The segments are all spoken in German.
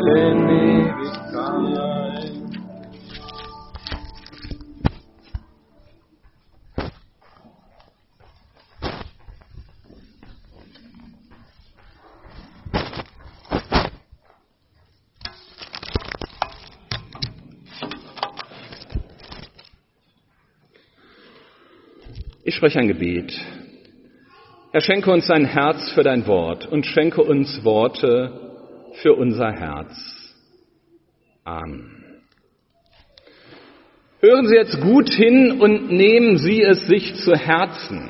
in Ewigkeit. Ich spreche ein Gebet. Herr, schenke uns ein Herz für dein Wort und schenke uns Worte für unser Herz. Amen. Hören Sie jetzt gut hin und nehmen Sie es sich zu Herzen.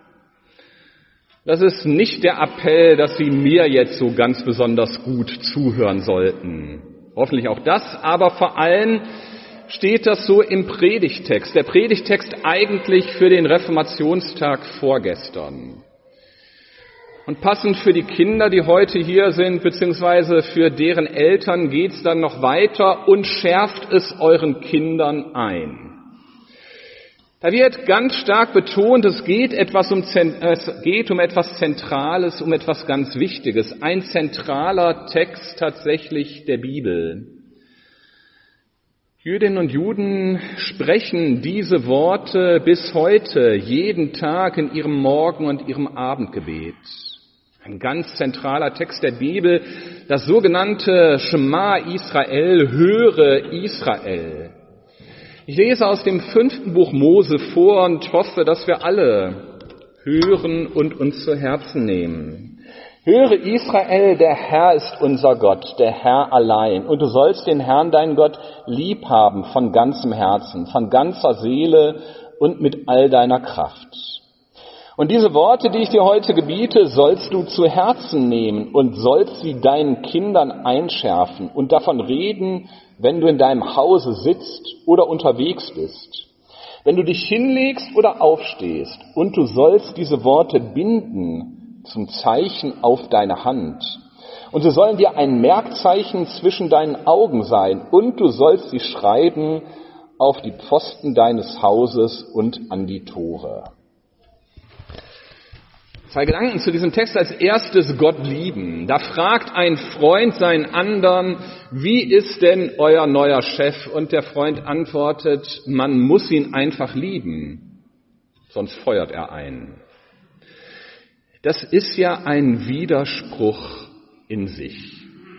Das ist nicht der Appell, dass Sie mir jetzt so ganz besonders gut zuhören sollten. Hoffentlich auch das, aber vor allem steht das so im Predigtext. Der Predigtext eigentlich für den Reformationstag vorgestern. Und passend für die Kinder, die heute hier sind, beziehungsweise für deren Eltern, geht's dann noch weiter und schärft es euren Kindern ein. Da wird ganz stark betont, es geht um etwas Zentrales, um etwas ganz Wichtiges. Ein zentraler Text tatsächlich der Bibel. Jüdinnen und Juden sprechen diese Worte bis heute jeden Tag in ihrem Morgen- und ihrem Abendgebet. Ein ganz zentraler Text der Bibel, das sogenannte Schema Israel, höre Israel. Ich lese aus dem 5. Buch Mose vor und hoffe, dass wir alle hören und uns zu Herzen nehmen. Höre Israel, der Herr ist unser Gott, der Herr allein. Und du sollst den Herrn, deinen Gott, lieb haben von ganzem Herzen, von ganzer Seele und mit all deiner Kraft. Und diese Worte, die ich dir heute gebiete, sollst du zu Herzen nehmen und sollst sie deinen Kindern einschärfen und davon reden, wenn du in deinem Hause sitzt oder unterwegs bist, wenn du dich hinlegst oder aufstehst, und du sollst diese Worte binden zum Zeichen auf deine Hand. Und sie sollen dir ein Merkzeichen zwischen deinen Augen sein, und du sollst sie schreiben auf die Pfosten deines Hauses und an die Tore. 2 Gedanken zu diesem Text. Als erstes Gott lieben. Da fragt ein Freund seinen anderen, wie ist denn euer neuer Chef? Und der Freund antwortet, man muss ihn einfach lieben, sonst feuert er einen. Das ist ja ein Widerspruch in sich.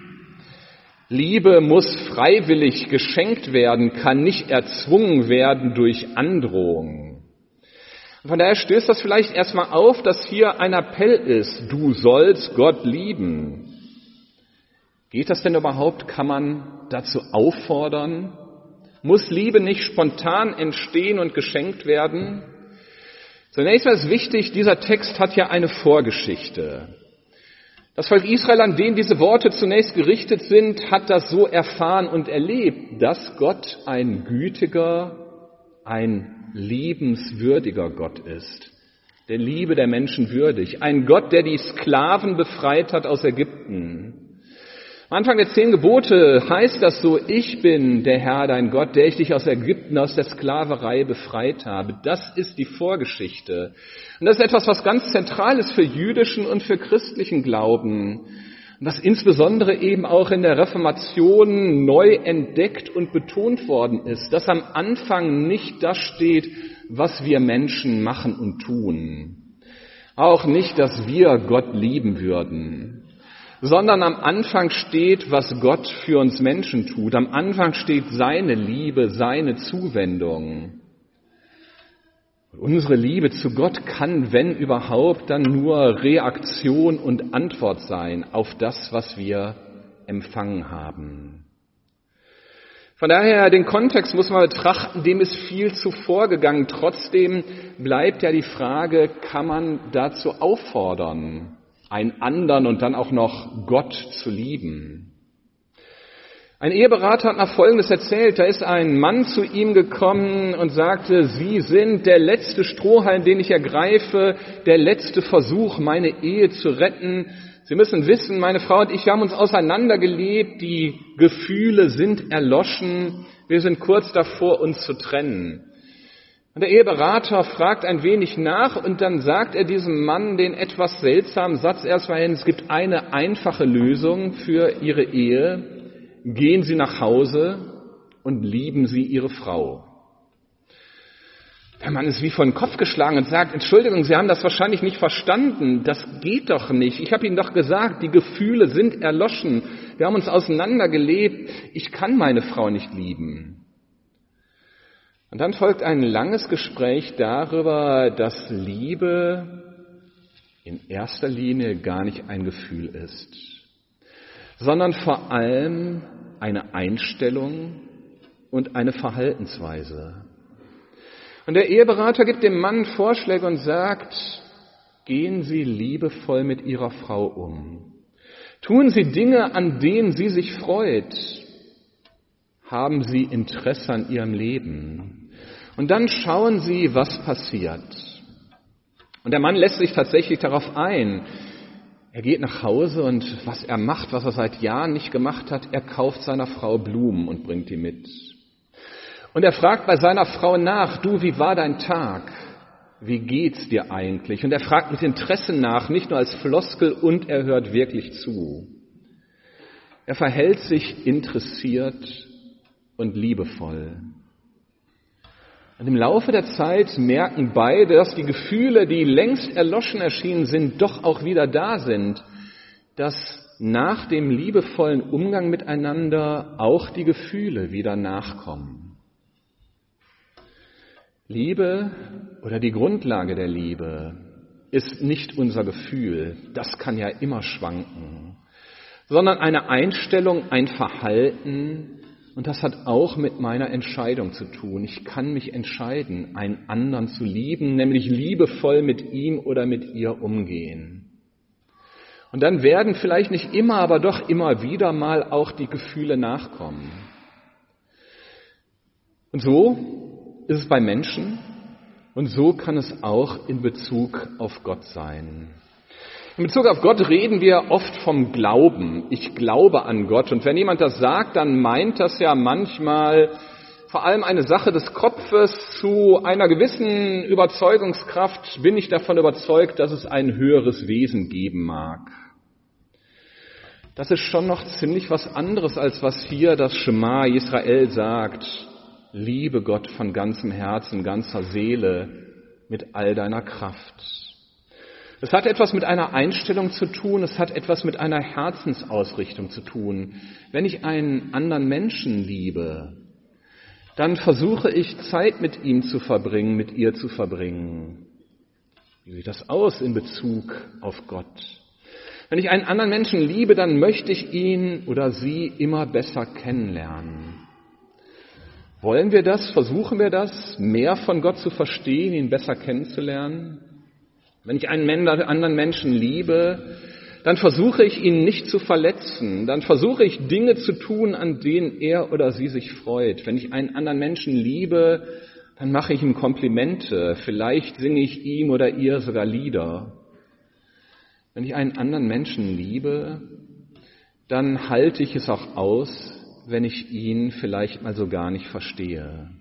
Liebe muss freiwillig geschenkt werden, kann nicht erzwungen werden durch Androhung. Von daher stößt das vielleicht erstmal auf, dass hier ein Appell ist, du sollst Gott lieben. Geht das denn überhaupt? Kann man dazu auffordern? Muss Liebe nicht spontan entstehen und geschenkt werden? Zunächst mal ist wichtig, dieser Text hat ja eine Vorgeschichte. Das Volk Israel, an den diese Worte zunächst gerichtet sind, hat das so erfahren und erlebt, dass Gott ein gütiger, ein liebenswürdiger Gott ist, der Liebe der Menschen würdig. Ein Gott, der die Sklaven befreit hat aus Ägypten. Am Anfang der 10 Gebote heißt das so, ich bin der Herr, dein Gott, der ich dich aus Ägypten, aus der Sklaverei befreit habe. Das ist die Vorgeschichte. Und das ist etwas, was ganz zentral ist für jüdischen und für christlichen Glauben. Und was insbesondere eben auch in der Reformation neu entdeckt und betont worden ist, dass am Anfang nicht das steht, was wir Menschen machen und tun. Auch nicht, dass wir Gott lieben würden, sondern am Anfang steht, was Gott für uns Menschen tut. Am Anfang steht seine Liebe, seine Zuwendung. Und unsere Liebe zu Gott kann, wenn überhaupt, dann nur Reaktion und Antwort sein auf das, was wir empfangen haben. Von daher, den Kontext muss man betrachten, dem ist viel zuvor gegangen. Trotzdem bleibt ja die Frage, kann man dazu auffordern, einen anderen und dann auch noch Gott zu lieben? Ein Eheberater hat mal Folgendes erzählt. Da ist ein Mann zu ihm gekommen und sagte, Sie sind der letzte Strohhalm, den ich ergreife, der letzte Versuch, meine Ehe zu retten. Sie müssen wissen, meine Frau und ich, wir haben uns auseinandergelebt, die Gefühle sind erloschen, wir sind kurz davor, uns zu trennen. Und der Eheberater fragt ein wenig nach und dann sagt er diesem Mann den etwas seltsamen Satz erstmal hin, es gibt eine einfache Lösung für ihre Ehe. gehen Sie nach Hause und lieben Sie Ihre Frau. Der Mann ist wie vor den Kopf geschlagen und sagt, Entschuldigung, Sie haben das wahrscheinlich nicht verstanden. Das geht doch nicht. Ich habe Ihnen doch gesagt, die Gefühle sind erloschen. Wir haben uns auseinandergelebt. Ich kann meine Frau nicht lieben. Und dann folgt ein langes Gespräch darüber, dass Liebe in erster Linie gar nicht ein Gefühl ist, sondern vor allem eine Einstellung und eine Verhaltensweise. Und der Eheberater gibt dem Mann Vorschläge und sagt, gehen Sie liebevoll mit Ihrer Frau um. Tun Sie Dinge, an denen sie sich freut. Haben Sie Interesse an Ihrem Leben. Und dann schauen Sie, was passiert. Und der Mann lässt sich tatsächlich darauf ein. Er geht nach Hause und was er macht, was er seit Jahren nicht gemacht hat, er kauft seiner Frau Blumen und bringt die mit. Und er fragt bei seiner Frau nach, du, wie war dein Tag? Wie geht's dir eigentlich? Und er fragt mit Interesse nach, nicht nur als Floskel, und er hört wirklich zu. Er verhält sich interessiert und liebevoll. Und im Laufe der Zeit merken beide, dass die Gefühle, die längst erloschen erschienen sind, doch auch wieder da sind, dass nach dem liebevollen Umgang miteinander auch die Gefühle wieder nachkommen. Liebe oder die Grundlage der Liebe ist nicht unser Gefühl, das kann ja immer schwanken, sondern eine Einstellung, ein Verhalten, und das hat auch mit meiner Entscheidung zu tun. Ich kann mich entscheiden, einen anderen zu lieben, nämlich liebevoll mit ihm oder mit ihr umgehen. Und dann werden vielleicht nicht immer, aber doch immer wieder mal auch die Gefühle nachkommen. Und so ist es bei Menschen und so kann es auch in Bezug auf Gott sein. In Bezug auf Gott reden wir oft vom Glauben. Ich glaube an Gott. Und wenn jemand das sagt, dann meint das ja manchmal vor allem eine Sache des Kopfes. Zu einer gewissen Überzeugungskraft bin ich davon überzeugt, dass es ein höheres Wesen geben mag. Das ist schon noch ziemlich was anderes, als was hier das Schema Israel sagt. Liebe Gott von ganzem Herzen, ganzer Seele, mit all deiner Kraft. Es hat etwas mit einer Einstellung zu tun, es hat etwas mit einer Herzensausrichtung zu tun. Wenn ich einen anderen Menschen liebe, dann versuche ich Zeit mit ihm zu verbringen, mit ihr zu verbringen. Wie sieht das aus in Bezug auf Gott? Wenn ich einen anderen Menschen liebe, dann möchte ich ihn oder sie immer besser kennenlernen. Wollen wir das? Versuchen wir das? Mehr von Gott zu verstehen, ihn besser kennenzulernen? Wenn ich einen anderen Menschen liebe, dann versuche ich ihn nicht zu verletzen. Dann versuche ich Dinge zu tun, an denen er oder sie sich freut. Wenn ich einen anderen Menschen liebe, dann mache ich ihm Komplimente. Vielleicht singe ich ihm oder ihr sogar Lieder. Wenn ich einen anderen Menschen liebe, dann halte ich es auch aus, wenn ich ihn vielleicht mal so gar nicht verstehe.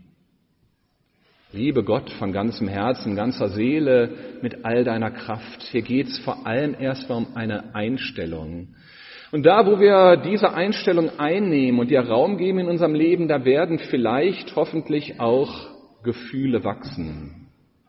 Liebe Gott von ganzem Herzen, ganzer Seele, mit all deiner Kraft. Hier geht es vor allem erstmal um eine Einstellung. Und da, wo wir diese Einstellung einnehmen und ihr Raum geben in unserem Leben, da werden vielleicht hoffentlich auch Gefühle wachsen.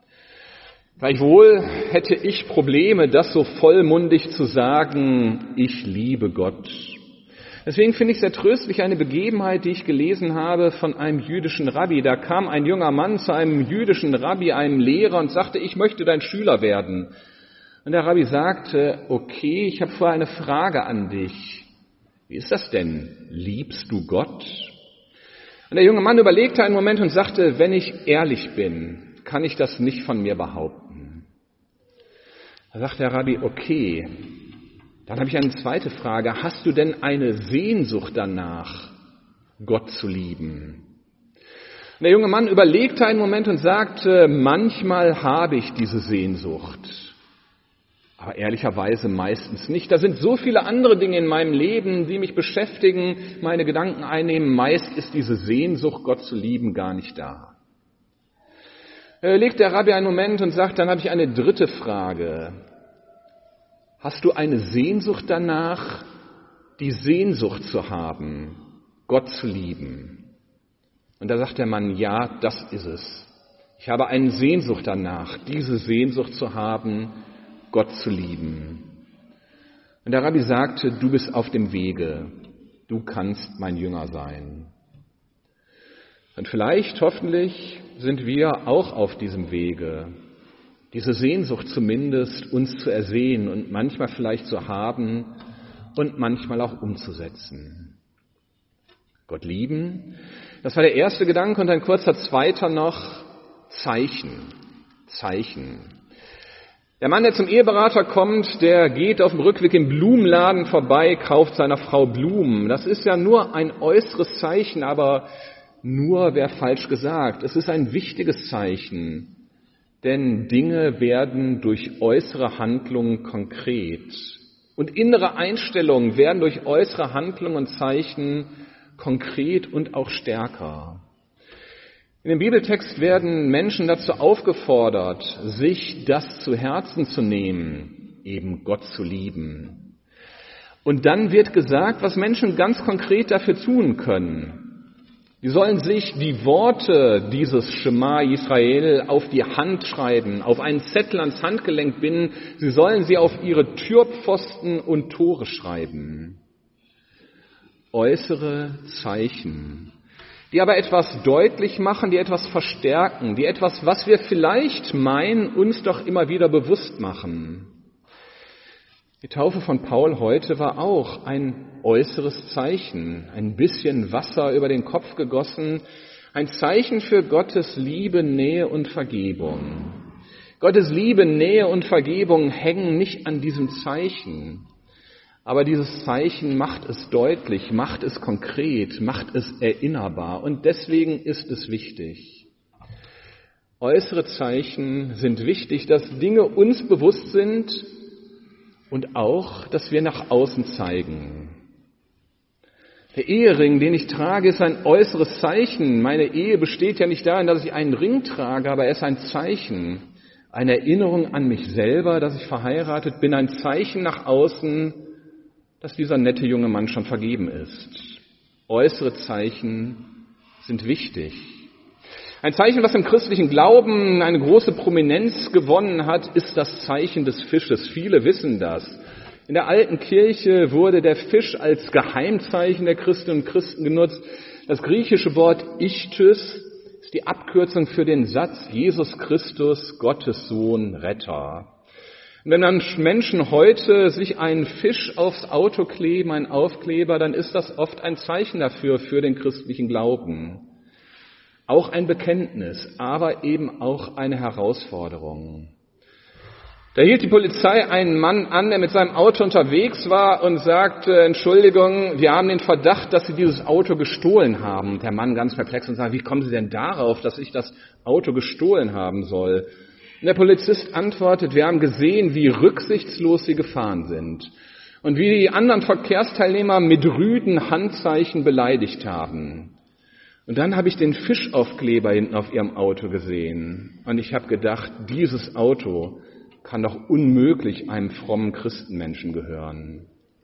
Gleichwohl hätte ich Probleme, das so vollmundig zu sagen, ich liebe Gott. Deswegen finde ich sehr tröstlich eine Begebenheit, die ich gelesen habe von einem jüdischen Rabbi. Da kam ein junger Mann zu einem jüdischen Rabbi, einem Lehrer, und sagte, ich möchte dein Schüler werden. Und der Rabbi sagte, okay, ich habe vorher eine Frage an dich. Wie ist das denn? Liebst du Gott? Und der junge Mann überlegte einen Moment und sagte, wenn ich ehrlich bin, kann ich das nicht von mir behaupten. Da sagt der Rabbi, okay. Dann habe ich eine zweite Frage. Hast du denn eine Sehnsucht danach, Gott zu lieben? Und der junge Mann überlegte einen Moment und sagte, manchmal habe ich diese Sehnsucht, aber ehrlicherweise meistens nicht. Da sind so viele andere Dinge in meinem Leben, die mich beschäftigen, meine Gedanken einnehmen. Meist ist diese Sehnsucht, Gott zu lieben, gar nicht da. Legt der Rabbi einen Moment und sagt, dann habe ich eine dritte Frage. Hast du eine Sehnsucht danach, die Sehnsucht zu haben, Gott zu lieben. Und da sagt der Mann, ja, das ist es. Ich habe eine Sehnsucht danach, diese Sehnsucht zu haben, Gott zu lieben. Und der Rabbi sagte, du bist auf dem Wege, du kannst mein Jünger sein. Und vielleicht, hoffentlich, sind wir auch auf diesem Wege, diese Sehnsucht zumindest uns zu ersehen und manchmal vielleicht zu haben und manchmal auch umzusetzen. Gott lieben, das war der erste Gedanke und ein kurzer zweiter noch, Zeichen. Der Mann, der zum Eheberater kommt, der geht auf dem Rückweg im Blumenladen vorbei, kauft seiner Frau Blumen. Das ist ja nur ein äußeres Zeichen, aber nur wäre falsch gesagt. Es ist ein wichtiges Zeichen, denn Dinge werden durch äußere Handlungen konkret. Und innere Einstellungen werden durch äußere Handlungen und Zeichen konkret und auch stärker. In dem Bibeltext werden Menschen dazu aufgefordert, sich das zu Herzen zu nehmen, eben Gott zu lieben. Und dann wird gesagt, was Menschen ganz konkret dafür tun können. Die sollen sich die Worte dieses Schema Israel auf die Hand schreiben, auf einen Zettel ans Handgelenk binden. Sie sollen sie auf ihre Türpfosten und Tore schreiben. Äußere Zeichen, die aber etwas deutlich machen, die etwas verstärken, die etwas, was wir vielleicht meinen, uns doch immer wieder bewusst machen. Die Taufe von Paul heute war auch ein äußeres Zeichen, ein bisschen Wasser über den Kopf gegossen, ein Zeichen für Gottes Liebe, Nähe und Vergebung. Gottes Liebe, Nähe und Vergebung hängen nicht an diesem Zeichen, aber dieses Zeichen macht es deutlich, macht es konkret, macht es erinnerbar und deswegen ist es wichtig. Äußere Zeichen sind wichtig, dass Dinge uns bewusst sind und auch, dass wir nach außen zeigen. Der Ehering, den ich trage, ist ein äußeres Zeichen. Meine Ehe besteht ja nicht darin, dass ich einen Ring trage, aber er ist ein Zeichen, eine Erinnerung an mich selber, dass ich verheiratet bin, ein Zeichen nach außen, dass dieser nette junge Mann schon vergeben ist. Äußere Zeichen sind wichtig. Ein Zeichen, was im christlichen Glauben eine große Prominenz gewonnen hat, ist das Zeichen des Fisches. Viele wissen das. In der alten Kirche wurde der Fisch als Geheimzeichen der Christinnen und Christen genutzt. Das griechische Wort Ichthys ist die Abkürzung für den Satz Jesus Christus, Gottes Sohn, Retter. Und wenn dann Menschen heute sich einen Fisch aufs Auto kleben, einen Aufkleber, dann ist das oft ein Zeichen dafür, für den christlichen Glauben. Auch ein Bekenntnis, aber eben auch eine Herausforderung. Da hielt die Polizei einen Mann an, der mit seinem Auto unterwegs war und sagte, Entschuldigung, wir haben den Verdacht, dass Sie dieses Auto gestohlen haben. Und der Mann ganz perplex und sagt, wie kommen Sie denn darauf, dass ich das Auto gestohlen haben soll? Und der Polizist antwortet, wir haben gesehen, wie rücksichtslos Sie gefahren sind und wie die anderen Verkehrsteilnehmer mit rüden Handzeichen beleidigt haben. Und dann habe ich den Fischaufkleber hinten auf Ihrem Auto gesehen und ich habe gedacht, dieses Auto kann doch unmöglich einem frommen Christenmenschen gehören.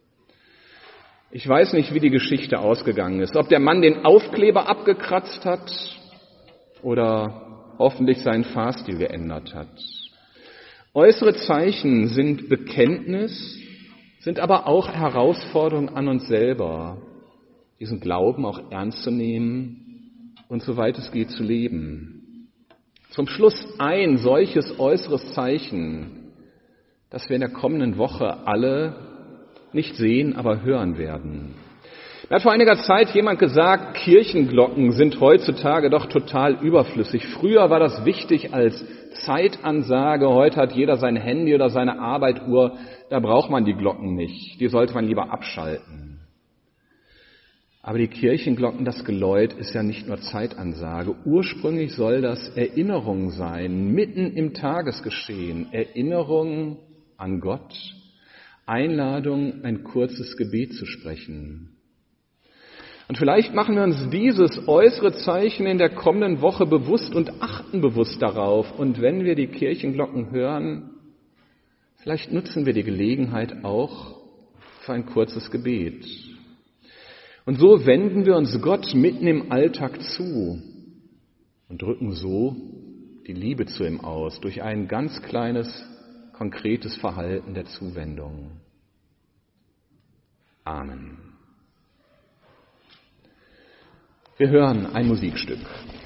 Ich weiß nicht, wie die Geschichte ausgegangen ist, ob der Mann den Aufkleber abgekratzt hat oder hoffentlich seinen Fahrstil geändert hat. Äußere Zeichen sind Bekenntnis, sind aber auch Herausforderungen an uns selber, diesen Glauben auch ernst zu nehmen und soweit es geht zu leben. Zum Schluss ein solches äußeres Zeichen, das wir in der kommenden Woche alle nicht sehen, aber hören werden. Mir hat vor einiger Zeit jemand gesagt, Kirchenglocken sind heutzutage doch total überflüssig. Früher war das wichtig als Zeitansage, heute hat jeder sein Handy oder seine Arbeituhr, da braucht man die Glocken nicht, die sollte man lieber abschalten. Aber die Kirchenglocken, das Geläut ist ja nicht nur Zeitansage. Ursprünglich soll das Erinnerung sein, mitten im Tagesgeschehen, Erinnerung an Gott, Einladung, ein kurzes Gebet zu sprechen. Und vielleicht machen wir uns dieses äußere Zeichen in der kommenden Woche bewusst und achten bewusst darauf. Und wenn wir die Kirchenglocken hören, vielleicht nutzen wir die Gelegenheit auch für ein kurzes Gebet. Und so wenden wir uns Gott mitten im Alltag zu und drücken so die Liebe zu ihm aus durch ein ganz kleines, konkretes Verhalten der Zuwendung. Amen. Wir hören ein Musikstück.